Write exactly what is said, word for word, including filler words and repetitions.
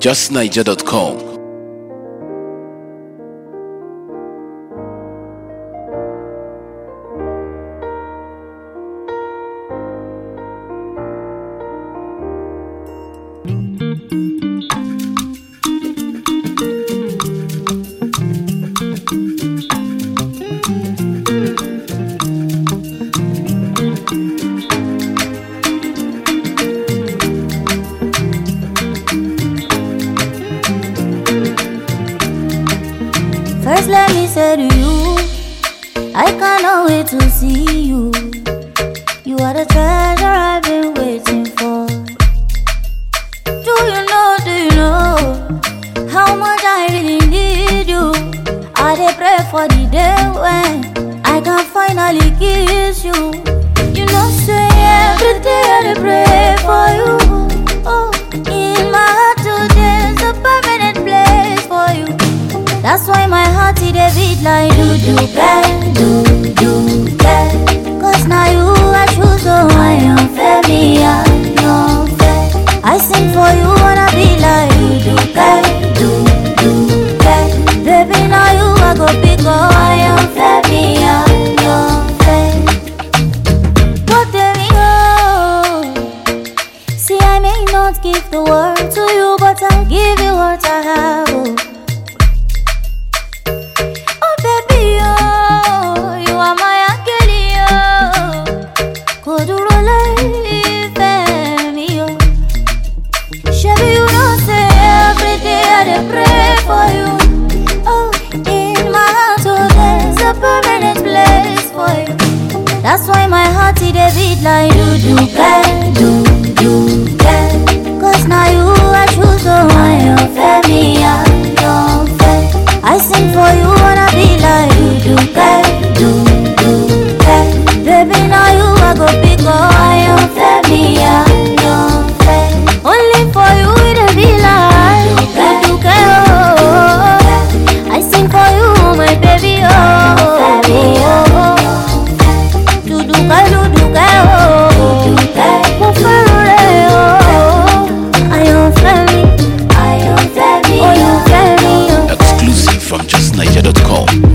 just niger dot com. First let me say to you, I cannot wait to see you. You are the treasure I've been waiting for. Do you know, do you know how much I really need you? I dey pray for the day when I can finally kiss you. You know say every day I dey pray for you. Oh, in my heart today's a permanent place for you. That's why my heart it a beat like do do bang, do do bang. Cause now you I choose, so I am fair, me I am fair. I sing for you wanna be like do do bang, do do bang. Baby now you I go pick up, I am fair, me I am fair. But there we go. See I may not give the world to you, but I'll give you what I have. Oh. Pray for you. Oh, in my heart, oh, there's a permanent place for you. That's why my heart it a beat like do do bang, do do bang. Cause now you I choose, so I am fair, me I am fair. I sing for you wanna be like do do bang, do do bang. Baby now you I go pick up, I am fair, me I am fair. Only for you it a be like do do bang. Exclusive from just niger dot com.